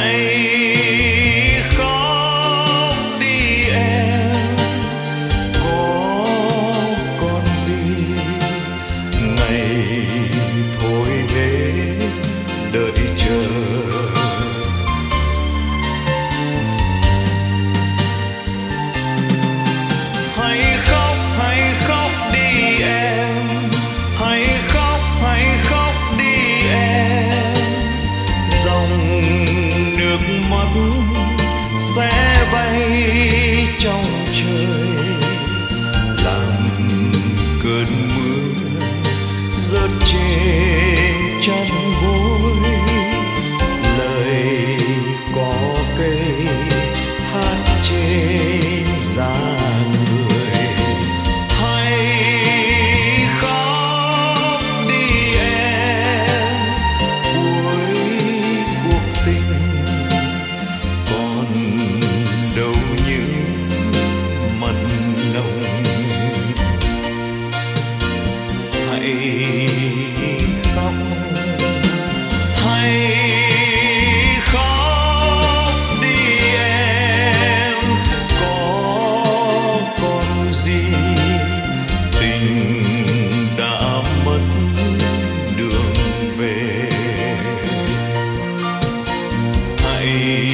hãy khóc đi em, có còn gì ngày thôi hết đợi chờ. Hãy khóc đi em, hãy khóc đi em, dòng nước mắt sẽ bay trong trời, làm cơn mưa rớt trên chân gối. Lời có cây hát trên da người. Hãy khóc đi em, cuối cuộc tình còn đâu những mặn nồng. Hãy khóc, hãy khóc đi em, có còn gì tình đã mất đường về. Hãy